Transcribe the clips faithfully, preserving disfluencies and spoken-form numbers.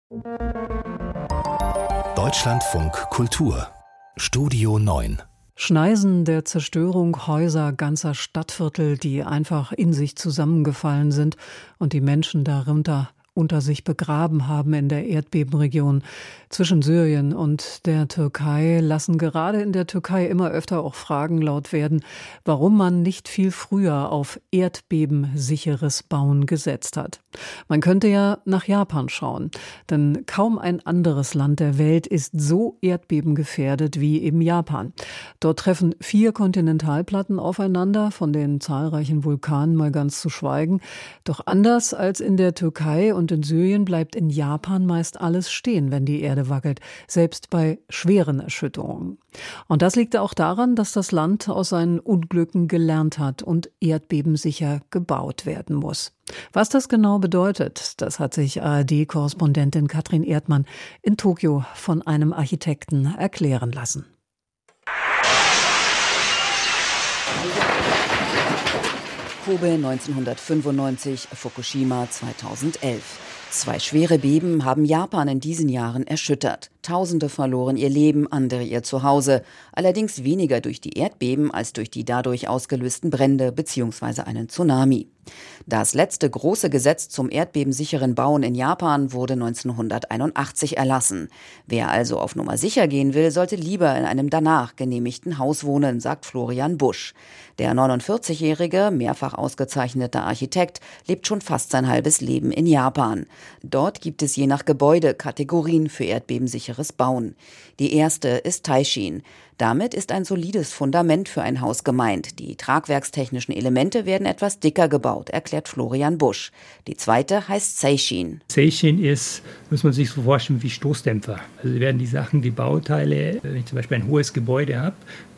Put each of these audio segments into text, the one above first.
Deutschlandfunk Kultur Studio neun. Schneisen der Zerstörung, Häuser ganzer Stadtviertel, die einfach in sich zusammengefallen sind und die Menschen darunter unter sich begraben haben in der Erdbebenregion zwischen Syrien und der Türkei, lassen gerade in der Türkei immer öfter auch Fragen laut werden, warum man nicht viel früher auf erdbebensicheres Bauen gesetzt hat. Man könnte ja nach Japan schauen, denn kaum ein anderes Land der Welt ist so erdbebengefährdet wie eben Japan. Dort treffen vier Kontinentalplatten aufeinander, von den zahlreichen Vulkanen mal ganz zu schweigen. Doch anders als in der Türkei und in Syrien bleibt in Japan meist alles stehen, wenn die Erde wackelt, selbst bei schweren Erschütterungen. Und das liegt auch daran, dass das Land aus seinen Unglücken gelernt hat und erdbebensicher gebaut werden muss. Was das genau bedeutet, das hat sich A R D-Korrespondentin Katrin Erdmann in Tokio von einem Architekten erklären lassen. Kobe neunzehnhundertfünfundneunzig, Fukushima zweitausendelf. Zwei schwere Beben haben Japan in diesen Jahren erschüttert. Tausende verloren ihr Leben, andere ihr Zuhause. Allerdings weniger durch die Erdbeben als durch die dadurch ausgelösten Brände bzw. einen Tsunami. Das letzte große Gesetz zum erdbebensicheren Bauen in Japan wurde neunzehnhunderteinundachtzig erlassen. Wer also auf Nummer sicher gehen will, sollte lieber in einem danach genehmigten Haus wohnen, sagt Florian Busch. Der neunundvierzigjährige, mehrfach ausgezeichnete Architekt lebt schon fast sein halbes Leben in Japan. Dort gibt es je nach Gebäude Kategorien für erdbebensicheres Bauen. Die erste ist Taishin. Damit ist ein solides Fundament für ein Haus gemeint. Die tragwerkstechnischen Elemente werden etwas dicker gebaut, erklärt Florian Busch. Die zweite heißt Seishin. Seishin ist, muss man sich so vorstellen, wie Stoßdämpfer. Also werden die Sachen, die Bauteile, wenn ich zum Beispiel ein hohes Gebäude habe,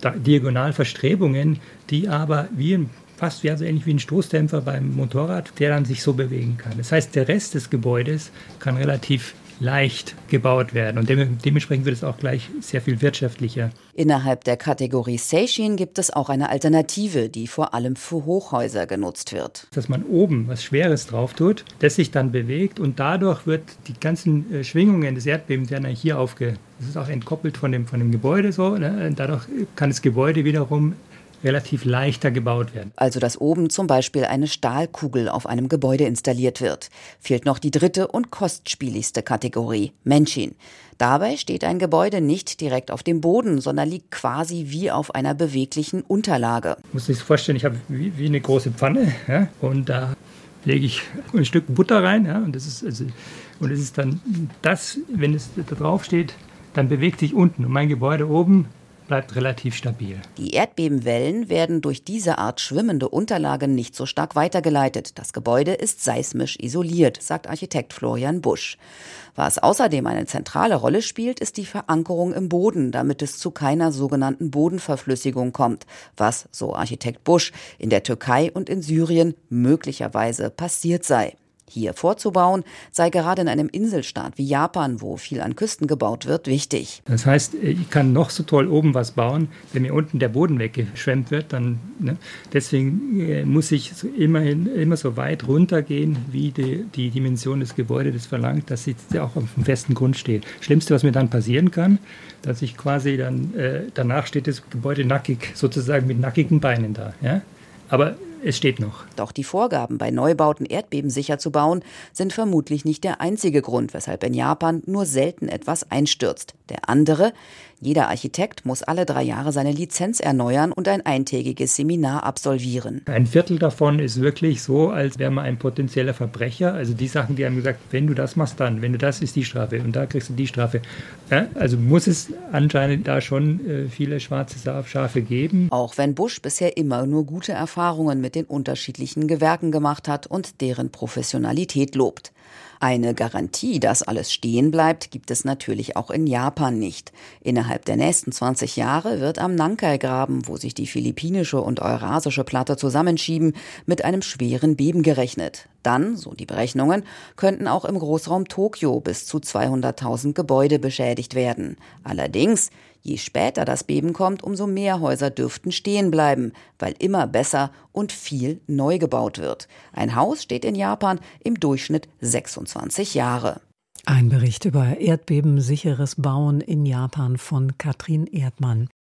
Diagonalverstrebungen, die aber wie ein fast wie, also ähnlich wie ein Stoßdämpfer beim Motorrad, der dann sich so bewegen kann. Das heißt, der Rest des Gebäudes kann relativ leicht gebaut werden und dem, dementsprechend wird es auch gleich sehr viel wirtschaftlicher. Innerhalb der Kategorie Seishin gibt es auch eine Alternative, die vor allem für Hochhäuser genutzt wird. Dass man oben was Schweres drauf tut, das sich dann bewegt und dadurch wird die ganzen äh, Schwingungen des Erdbebens werden hier aufge... Das ist auch entkoppelt von dem, von dem Gebäude so, ne? Und dadurch kann das Gebäude wiederum relativ leichter gebaut werden. Also dass oben zum Beispiel eine Stahlkugel auf einem Gebäude installiert wird. Fehlt noch die dritte und kostspieligste Kategorie, Menshin. Dabei steht ein Gebäude nicht direkt auf dem Boden, sondern liegt quasi wie auf einer beweglichen Unterlage. Ich muss sich vorstellen, ich habe wie, wie eine große Pfanne, ja, und da lege ich ein Stück Butter rein, ja, und das ist also, und das ist dann das, wenn es da drauf steht, dann bewegt sich unten und mein Gebäude oben bleibt relativ stabil. Die Erdbebenwellen werden durch diese Art schwimmende Unterlage nicht so stark weitergeleitet. Das Gebäude ist seismisch isoliert, sagt Architekt Florian Busch. Was außerdem eine zentrale Rolle spielt, ist die Verankerung im Boden, damit es zu keiner sogenannten Bodenverflüssigung kommt, was, so Architekt Busch, in der Türkei und in Syrien möglicherweise passiert sei. Hier vorzubauen, sei gerade in einem Inselstaat wie Japan, wo viel an Küsten gebaut wird, wichtig. Das heißt, ich kann noch so toll oben was bauen, wenn mir unten der Boden weggeschwemmt wird, dann, ne? Deswegen äh, muss ich so immerhin immer so weit runtergehen, wie die, die Dimension des Gebäudes das verlangt, dass es auch auf einem festen Grund steht. Das Schlimmste, was mir dann passieren kann, dass ich quasi dann, äh, danach steht das Gebäude nackig, sozusagen mit nackigen Beinen da, ja? Aber es steht noch. Doch die Vorgaben, bei Neubauten erdbebensicher zu bauen, sind vermutlich nicht der einzige Grund, weshalb in Japan nur selten etwas einstürzt. Der andere: Jeder Architekt muss alle drei Jahre seine Lizenz erneuern und ein eintägiges Seminar absolvieren. Ein Viertel davon ist wirklich so, als wäre man ein potenzieller Verbrecher. Also die Sachen, die haben gesagt, wenn du das machst, dann, wenn du das, ist die Strafe und da kriegst du die Strafe. Ja, also muss es anscheinend da schon äh, viele schwarze Schafe geben. Auch wenn Busch bisher immer nur gute Erfahrungen mit den unterschiedlichen Gewerken gemacht hat und deren Professionalität lobt. Eine Garantie, dass alles stehen bleibt, gibt es natürlich auch in Japan nicht. Innerhalb der nächsten zwanzig Jahre wird am Nankai-Graben, wo sich die philippinische und eurasische Platte zusammenschieben, mit einem schweren Beben gerechnet. Dann, so die Berechnungen, könnten auch im Großraum Tokio bis zu zweihunderttausend Gebäude beschädigt werden. Allerdings, je später das Beben kommt, umso mehr Häuser dürften stehen bleiben, weil immer besser und viel neu gebaut wird. Ein Haus steht in Japan im Durchschnitt sechsundzwanzig Jahre. Ein Bericht über erdbebensicheres Bauen in Japan von Katrin Erdmann.